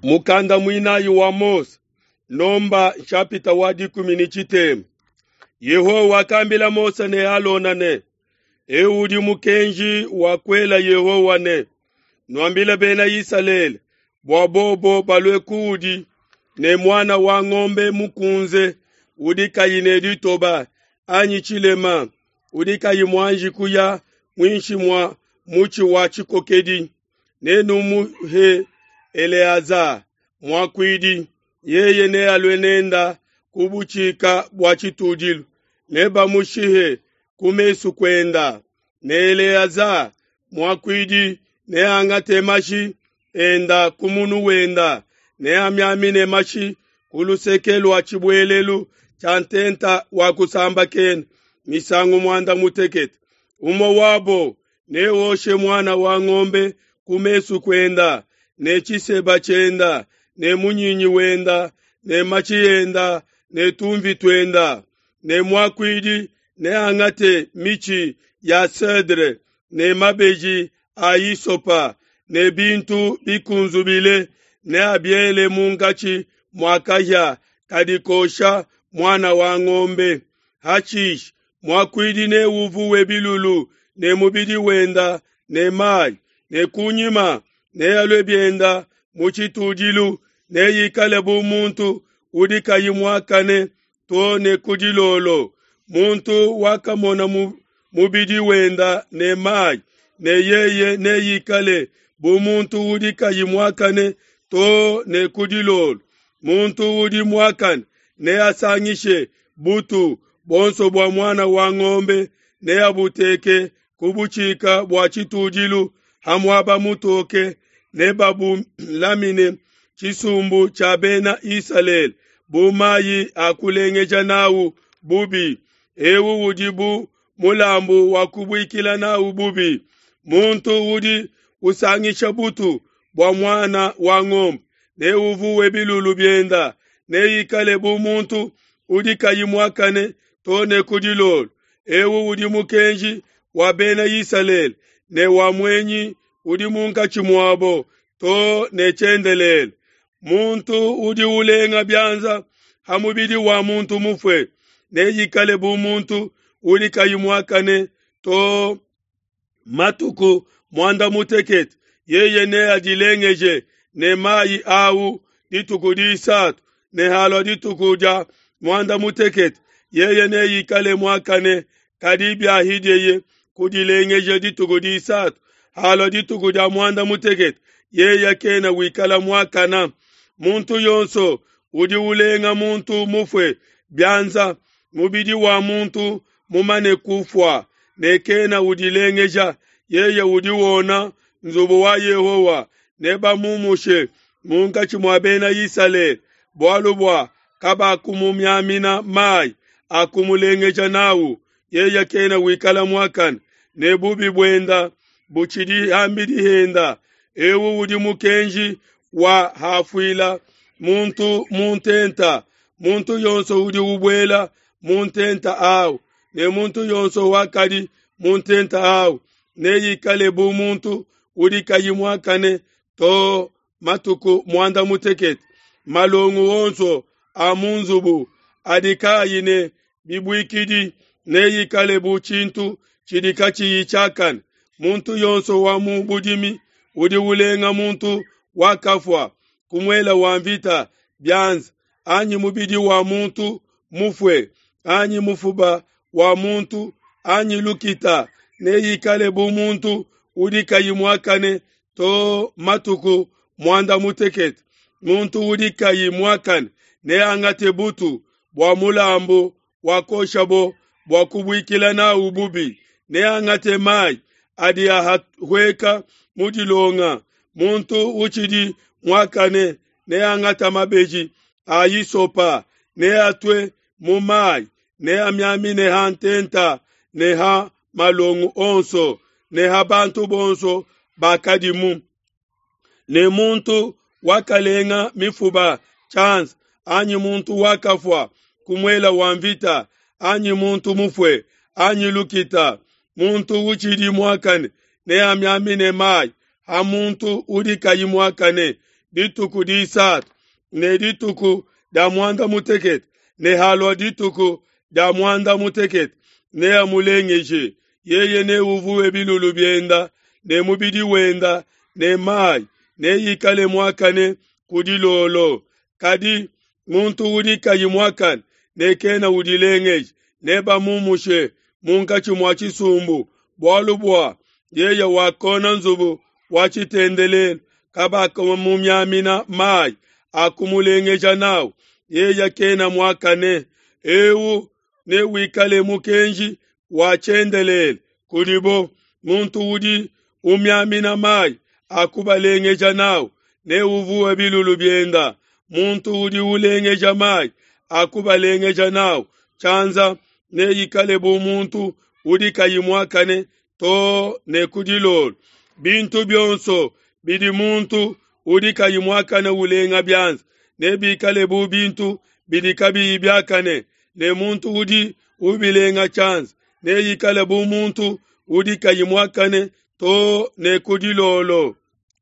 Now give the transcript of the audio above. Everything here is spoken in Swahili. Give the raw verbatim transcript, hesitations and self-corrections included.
mukanda mwinayi wa Mose nomba chapita wadi kumini chitemu. Yehowa akambila Mose ne Alona ne eudi mukenji wakwela Yehowa ne nwambila bena Israeli bwabobo balwe kudi ne mwana wa ng'ombe mukunze udika yine ditoba anyi chilema udika yimwanji kuya mwinshi mwa muchi wa chikokedi nenu muhe Eleaza mwakwidi yeye ne alwenenda kubuchika bwachitudilu neba mushihe kumesu kwenda ne Eleaza mwakwidi ne angate mashi enda kumunu wenda ne amyamine mashi kulusekelu wachibwelelu chantenta wakusamba ken misangu mwanda mutekete umo wabo ne woshe mwana wa ng'ombe kumesu kwenda ne chiseba chenda ne munyinyi wenda ne machi yenda ne tumvi twenda ne mwakwidi ne angate michi ya cedre ne mabeji aisopa ne bintu bikunzubile ne abiele mungachi mwakaya kadikosha mwana wa ng'ombe hachish mwakwidi ne uvuwe bilulu ne mubidi wenda ne mai ne kunyima ne alwebyenda muchitudilu ne yikale bu muntu udika yimwakane to ne kudilolo muntu wakamona mu, mubidi wenda ne mai ne yeye ne yikale bu muntu udika yimwakane to ne kudilolo muntu udi mwakan ne asanyishe butu bonso bwa mwana wa ng'ombe ne abuteke kubuchika bwa chitudilu hamwaba mutoke ne babu lamine chisumbu cha bena Israeli bumayi akulengeja nawu bubi ewu udibu mulambu wakubwikila nawu bubi muntu udi usangisha butu bwa mwana wa ng'ombe ne uvuwe bilulu byenda ne yikale bu muntu udi kayimwakane tone kudilolo ewu udi mukenji wa bena Israeli ne wa mwenyi udi munka chimwabo to ne chendelele muntu udi ulenga byanza hamubidi wa muntu mufwe ne yikale bu muntu udi kayimwakane to matuku mwanda mutekete yeye ne adilengeje ne mayi au dituku disatu ne halo ditukuja mwanda mutekete yeye ne yikale mwakane kadibi ahideye kudilengeje dituku disatu halo ditukuja mwanda mutekete yeye kena wikala mwakana muntu yonso udi ulenga muntu mufwe byanza mubidi wa muntu mumane kufwa nekena udilengeja yeye udiwona nzubu wa Yehowa neba mumushe munga chimwabena Israeli bwalubwa kaba akumumyamina mai akumulengeja nawu yeye kena wikala mwakan nebubi bwenda buchidi hambidi henda ewu udi mukenji wa hafwila muntu muntenta muntu yonso udi ubwela muntenta au ne muntu yonso wakadi muntenta au ne yikale bu muntu udi kayimwakane to matuku mwanda mutekete malongu wonso amunzubu adikayine bibwikidi ne yikale bu chintu chidikachi yichakan muntu yonso wa mubudimi udi ulenga muntu wakafwa kumwela wamvita byanza anyi mubidi wa muntu mufwe anyi mufuba wa muntu anyi lukita ne yikale bu muntu udi kayimwakane to matuku mwanda mutekete muntu udi kayimwakane ne angate butu bwa mulambo wakoshabo bwa kubwikila na ububi ne angate mai adi ahweka mudilonga muntu uchidi mwakane ne angata mabeji ayisopa ne atwe mumai ne amyamine hantenta ne ha malongu onso ne ha bantu bonso bakadimu ne muntu wakalenga mifuba chance anyi muntu wakafwa kumwela wamvita anyi muntu mufwe anyi lukita muntu uchidi mwakane ne amyamine mai ha muntu udi kayimwakane dituku disat ne dituku da mwanda muteket ne halwa dituku da mwanda muteket ne amulengeje yeye ne uvuwe bilulu byenda ne mubidi wenda ne mai ne yikale mwakane kudilolo kadi muntu udika yimwakan ne kena udilengeje ne ba mumushe munka chimwachi sumbu bwalubwa yeye wakona nzubu wachitendele kabaka mumyamina mai akumulengeja nawo yeye kena mwakane ewu ne wikale mukenji wachendelele kudibo muntu udi umyamina mai akubalengeja nawo ne uvuwe bilulu byenda muntu udi ulengeja mai akubalengeja nawo chanza ne yikale bu muntu udi kayimwakane to ne kudilolo bintu byonso bidi muntu udi kayimwakane ulenga byanza ne bikale bu bintu bidi kabi byakane ne muntu udi ubilenga chanza ne yikale bu muntu udi kayimwakane to ne kudilolo